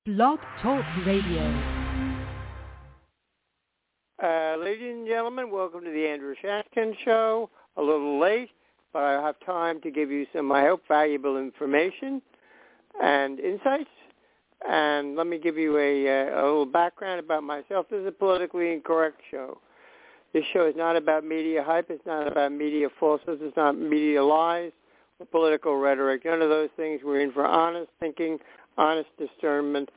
Blog Talk Radio. Ladies and gentlemen, welcome to the Andrew Shashkin Show. A little late, but I have time to give you some, I hope, valuable information and insights. And let me give you a little background about myself. This is a politically incorrect show. This show is not about media hype. It's not about media falsehoods. It's not media lies or political rhetoric. None of those things. We're in for honest thinking, honest discernment,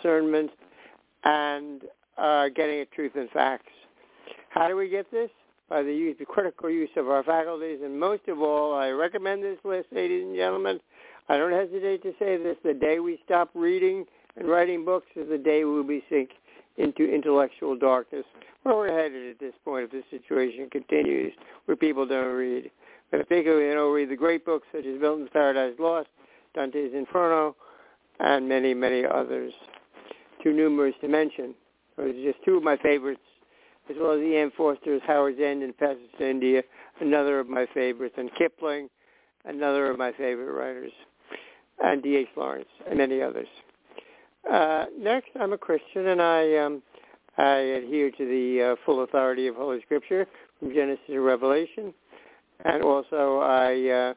and getting at truth and facts. How do we get this? By the critical use of our faculties. And most of all, I recommend this list, ladies and gentlemen. I don't hesitate to say this. The day we stop reading and writing books is the day we'll be sink into intellectual darkness. Where we're headed at this point if this situation continues, where people don't read. But particularly they don't read the great books such as Milton's Paradise Lost, Dante's Inferno, and many, many others. Too numerous to mention. Those are just two of my favorites, as well as E.M. Forster's Howard's End and Passage to India, another of my favorites, and Kipling, another of my favorite writers, and D.H. Lawrence, and many others. Next, I'm a Christian, and I adhere to the full authority of Holy Scripture from Genesis to Revelation, and also I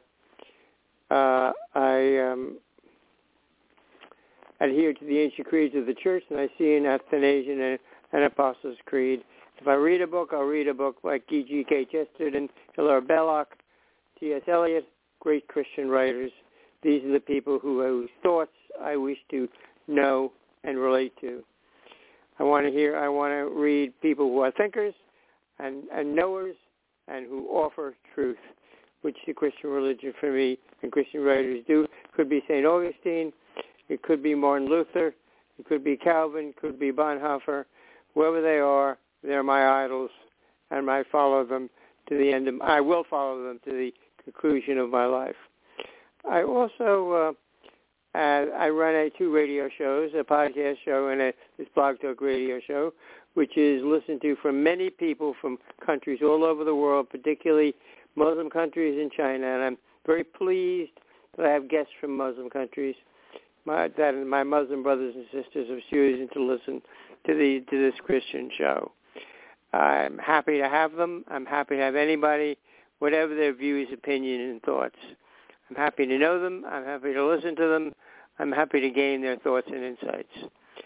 adhere to the ancient creeds of the Church, Nicene, Athanasian, and Apostles' Creed. If I read a book, I'll read a book like G.K. Chesterton, Hilaire Belloc, T.S. Eliot, great Christian writers. These are the people whose thoughts I wish to know and relate to. I want to read people who are thinkers and knowers and who offer truth, which the Christian religion for me and Christian writers do. It could be St. Augustine, it could be Martin Luther, it could be Calvin, it could be Bonhoeffer. Whoever they are, they're my idols, and I follow them to the end. I will follow them to the conclusion of my life. I also I run two radio shows, a podcast show and this Blog Talk radio show, which is listened to from many people from countries all over the world, particularly Muslim countries in China. And I'm very pleased that I have guests from Muslim countries, that my Muslim brothers and sisters have chosen to listen to this Christian show. I'm happy to have them. I'm happy to have anybody, whatever their views, opinion, and thoughts. I'm happy to know them. I'm happy to listen to them. I'm happy to gain their thoughts and insights,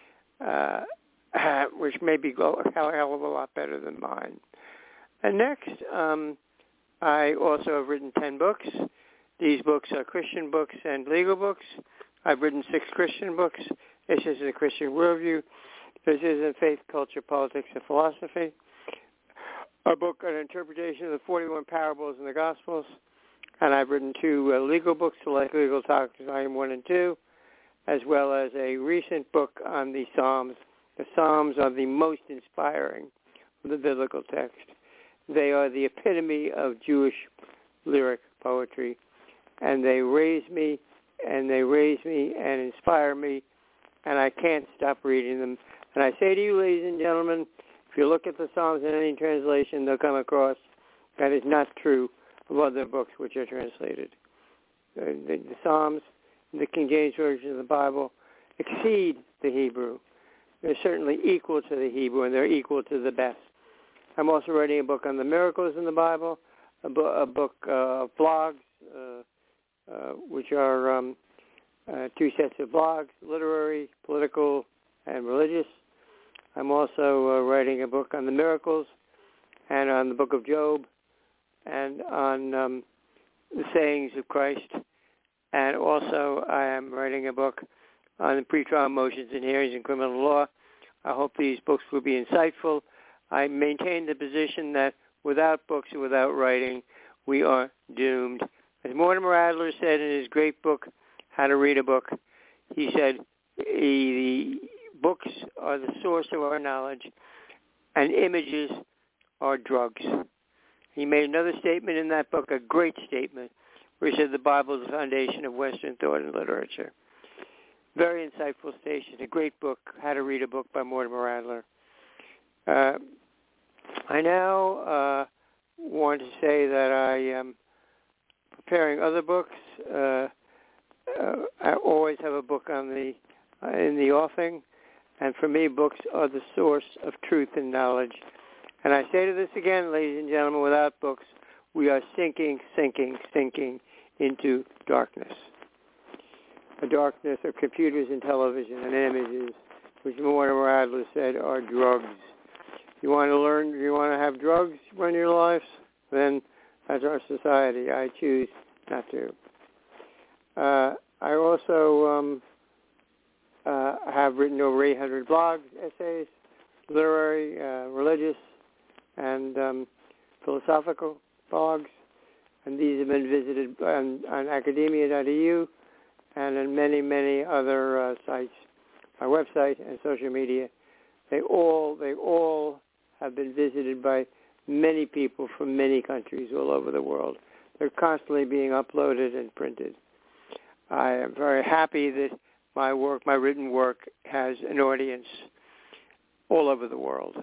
which may be a hell of a lot better than mine. And next, I also have written 10 books. These books are Christian books and legal books. I've written 6 Christian books. This is a Christian worldview. This is in faith, culture, politics, and philosophy. A book on interpretation of the 41 parables in the Gospels. And I've written 2 legal books, Select Legal Talks, Volume 1 and 2, as well as a recent book on the Psalms. The Psalms are the most inspiring of the biblical text. They are the epitome of Jewish lyric poetry, and they raise me and inspire me, and I can't stop reading them. And I say to you, ladies and gentlemen, if you look at the Psalms in any translation, they'll come across that is not true of other books which are translated. The Psalms, the King James Version of the Bible, exceed the Hebrew. They're certainly equal to the Hebrew, and they're equal to the best. I'm also writing a book on the miracles in the Bible, a book of blogs, which are 2 sets of blogs, literary, political, and religious. I'm also writing a book on the miracles and on the book of Job and on the sayings of Christ. And also I am writing a book on the pretrial motions and hearings in criminal law. I hope these books will be insightful. I maintain the position that without books and without writing, we are doomed. As Mortimer Adler said in his great book, How to Read a Book, he said, the books are the source of our knowledge, and images are drugs. He made another statement in that book, a great statement, where he said the Bible is the foundation of Western thought and literature. Very insightful station, a great book, How to Read a Book by Mortimer Adler. I now want to say that I am preparing other books. I always have a book on the in the offing. And for me, books are the source of truth and knowledge. And I say to this again, ladies and gentlemen, without books, we are sinking into darkness. A darkness of computers and television and images, which Mortimer Adler said are drugs. You want to learn, you want to have drugs run your lives? Then that's our society. I choose not to. I also have written over 800 blogs, essays, literary, religious, and philosophical blogs, and these have been visited on academia.eu and on many other sites, my website and social media. They all have been visited by many people from many countries all over the world. They're constantly being uploaded and printed. I am very happy that my work, my written work, has an audience all over the world.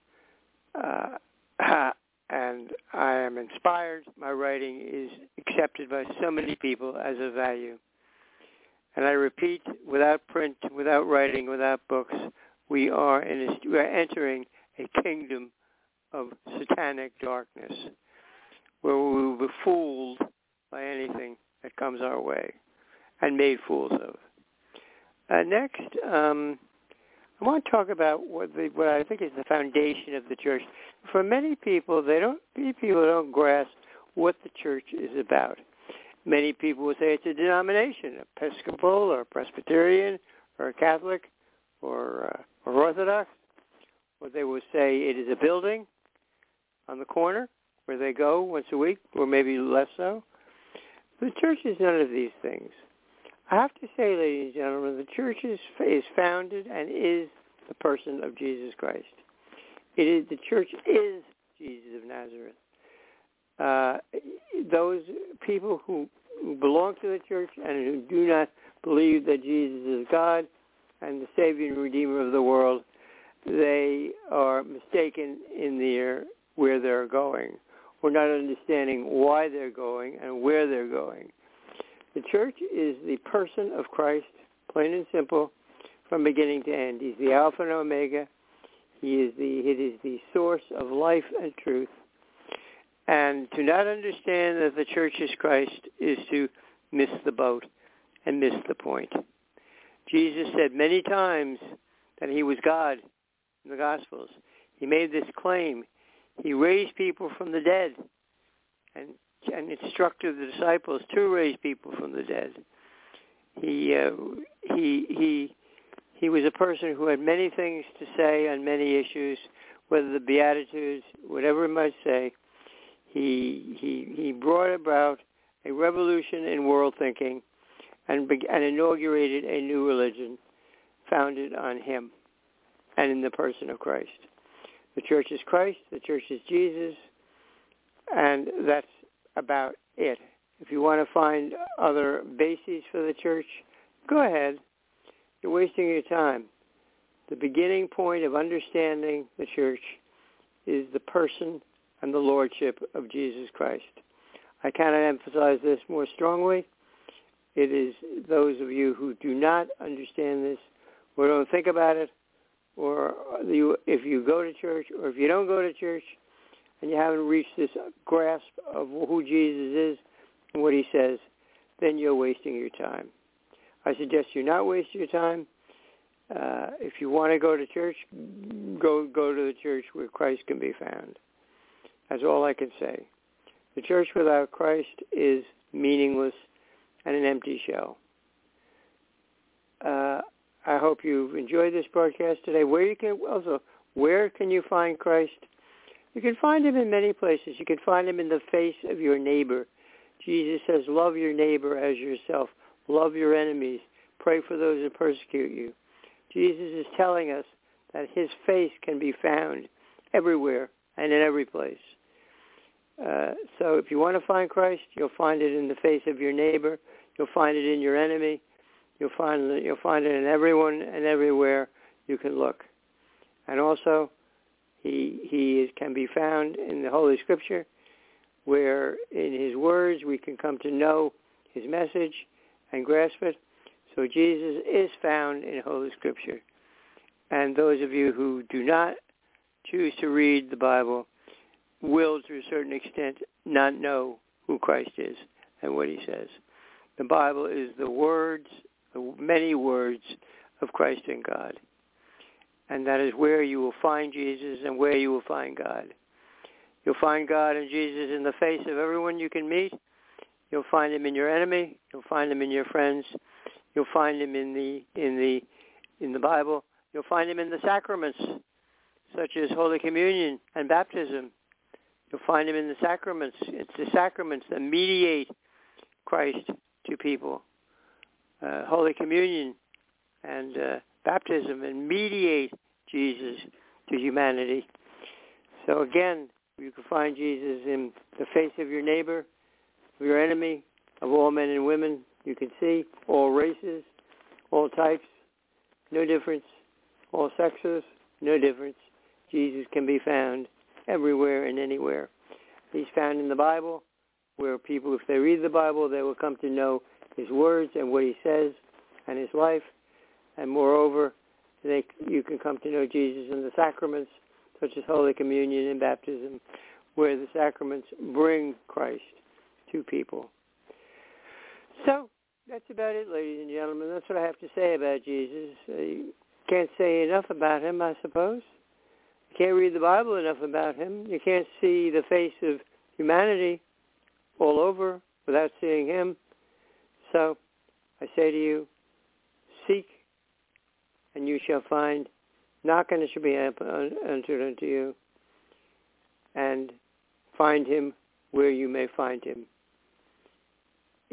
And I am inspired. My writing is accepted by so many people as of value. And I repeat, without print, without writing, without books, we are entering a kingdom of satanic darkness where we will be fooled by anything that comes our way and made fools of. Next, I want to talk about what I think is the foundation of the church. For many people, many people don't grasp what the church is about. Many people will say it's a denomination, Episcopal or Presbyterian or Catholic or Orthodox. Or they will say it is a building on the corner where they go once a week, or maybe less so. The church is none of these things. I have to say, ladies and gentlemen, the church is founded and is the person of Jesus Christ. The church is Jesus of Nazareth. Those people who belong to the church and who do not believe that Jesus is God and the Savior and Redeemer of the world, they are mistaken in where they're going, or not understanding why they're going and where they're going. The church is the person of Christ, plain and simple, from beginning to end. He's the Alpha and Omega. It is the source of life and truth. And to not understand that the church is Christ is to miss the boat and miss the point. Jesus said many times that he was God in the Gospels. He made this claim. He raised people from the dead and instructed the disciples to raise people from the dead. He was a person who had many things to say on many issues, whether the Beatitudes, whatever it might say. He brought about a revolution in world thinking and inaugurated a new religion founded on him and in the person of Christ. The church is Christ, the church is Jesus, and that's about it. If you want to find other bases for the church, go ahead. You're wasting your time. The beginning point of understanding the church is the person and the lordship of Jesus Christ. I cannot emphasize this more strongly. It is those of you who do not understand this or don't think about it, or if you go to church or if you don't go to church and you haven't reached this grasp of who Jesus is and what he says, then you're wasting your time. I suggest you not waste your time. If you want to go to church, go to the church where Christ can be found. That's all I can say. The church without Christ is meaningless and an empty shell. I hope you've enjoyed this broadcast today. Where can you find Christ? You can find him in many places. You can find him in the face of your neighbor. Jesus says, love your neighbor as yourself. Love your enemies. Pray for those who persecute you. Jesus is telling us that his face can be found everywhere and in every place. So if you want to find Christ, you'll find it in the face of your neighbor. You'll find it in your enemy. You'll find it in everyone and everywhere you can look. And also, he can be found in the Holy Scripture, where in his words we can come to know his message and grasp it. So Jesus is found in Holy Scripture. And those of you who do not choose to read the Bible will, to a certain extent, not know who Christ is and what he says. The Bible is the words, the many words of Christ and God. And that is where you will find Jesus and where you will find God. You'll find God and Jesus in the face of everyone you can meet. You'll find him in your enemy. You'll find him in your friends. You'll find him in the Bible. You'll find him in the sacraments, such as Holy Communion and baptism. You'll find him in the sacraments. It's the sacraments that mediate Christ to people. Holy Communion and baptism and mediate Jesus to humanity. So again, you can find Jesus in the face of your neighbor, of your enemy, of all men and women you can see, all races, all types, no difference, all sexes, no difference. Jesus can be found everywhere and anywhere. He's found in the Bible, where people, if they read the Bible, they will come to know his words and what he says and his life. And moreover, you can come to know Jesus in the sacraments, such as Holy Communion and baptism, where the sacraments bring Christ to people. So that's about it, ladies and gentlemen. That's what I have to say about Jesus. You can't say enough about him, I suppose. You can't read the Bible enough about him. You can't see the face of humanity all over without seeing him. So I say to you, seek and you shall find. Knock and it shall be entered unto you. And find him where you may find him. He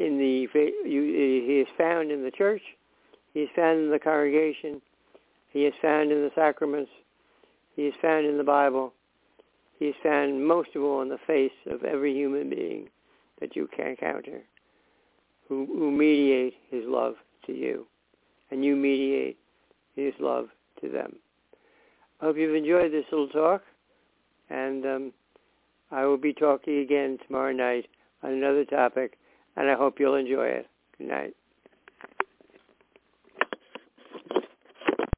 is found in the church. He is found in the congregation. He is found in the sacraments. He is found in the Bible. He is found most of all in the face of every human being that you can encounter, who mediate his love to you, and you mediate his love to them. I hope you've enjoyed this little talk, and I will be talking again tomorrow night on another topic, and I hope you'll enjoy it. Good night.